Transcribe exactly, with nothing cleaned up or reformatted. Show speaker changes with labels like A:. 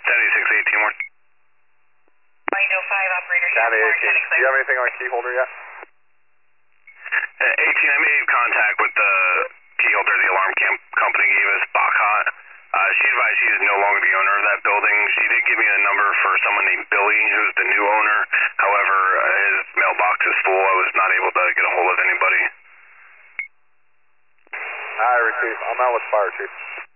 A: seventy-six eighteen one.
B: White oh five, operator.
C: County eighteen. Do you have anything on key holder yet?
A: Uh, eighteen, I made contact with the key holder the alarm camp company gave us, Bacot. Uh, she advised she is no longer the owner of that building. She did give me a number for someone named Billy, who's the new owner. However, uh, his mailbox is full. I was not able to get a hold of anybody.
C: I receive. I'm out with fire chief.